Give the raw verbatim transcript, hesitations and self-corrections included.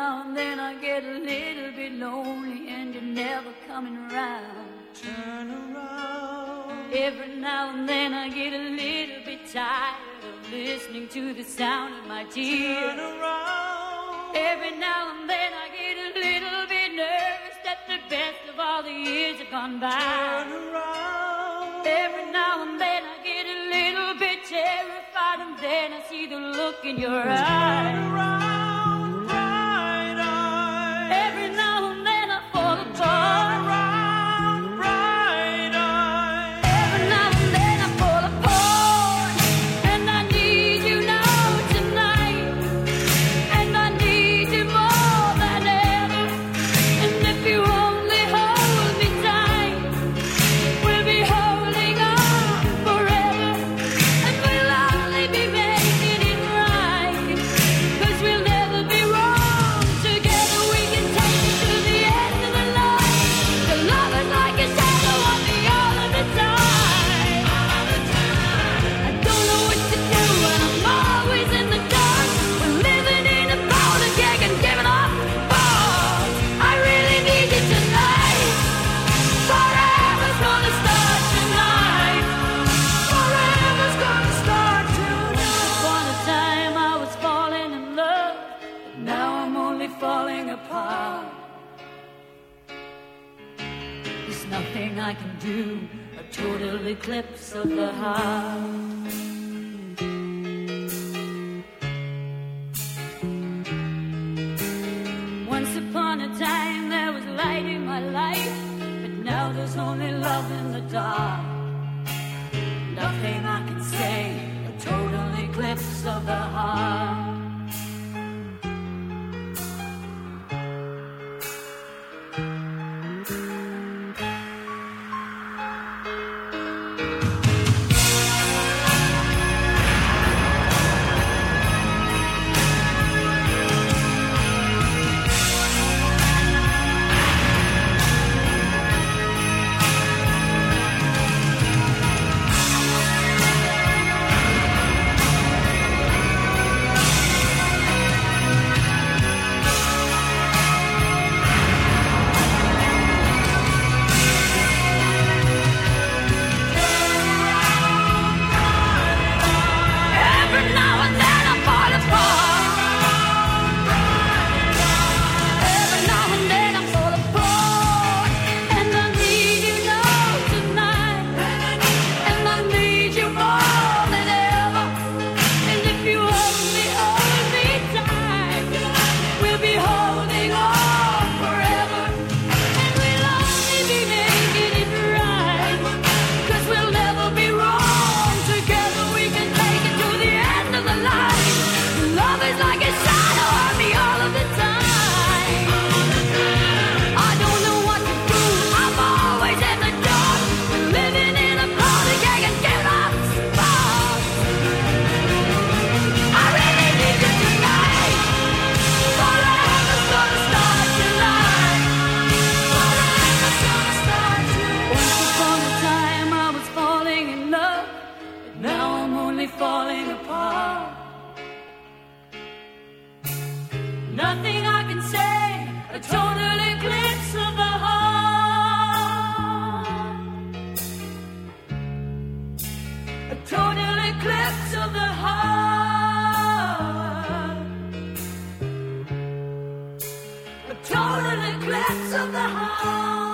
now and then I get a little bit lonely and you're never coming around. Turn around. Every now and then I get a little bit tired of listening to the sound of my tears. Turn around. Every now and then I get a little bit nervous that the best of all the years have gone by. Turn around. Every now and then I get a little bit terrified and then I see the look in your eyes. Turn around, bright eyes. Every now and then I fall Turn apart. around, bright eyes. Every now and then I fall apart. And I need you now tonight. And I need you more than ever. And if you only hold me tight, we'll be holding on forever. And we'll only be making it right. 'Cause we'll never be wrong. Together we can take it to the end of the line. The love is like a shadow on me all of the time. I don't know what to do and I'm always in the dark. We're living in a powder keg and giving off balls. I really need you tonight. Forever's gonna start tonight. Forever's gonna start tonight. Upon a time I was falling in love, but now I'm only falling apart. There's nothing I can do, a total eclipse of the heart. Once upon a time there was light in my life, but now there's only love in the dark. Nothing I can say, a total eclipse of the heart. Every now and then I fall apart. Every now and then I fall apart. And I need you now tonight. And I need you more than ever. And if you only hold me tight, we'll be holding on forever. And we'll only be making it right. 'Cause we'll never be wrong. Together we can take it to the end of the line. Love is like a shadow on me all of the time. I don't know what to do, I'm always in the dark. Living in a powder keg and giving off sparks. I really need you tonight. Forever's gonna start tonight. Forever's gonna start tonight. Once upon a time I was falling in love, but now I'm only falling apart. Nothing I can say, a total eclipse of the heart. A total eclipse of the heart. A total eclipse of the heart.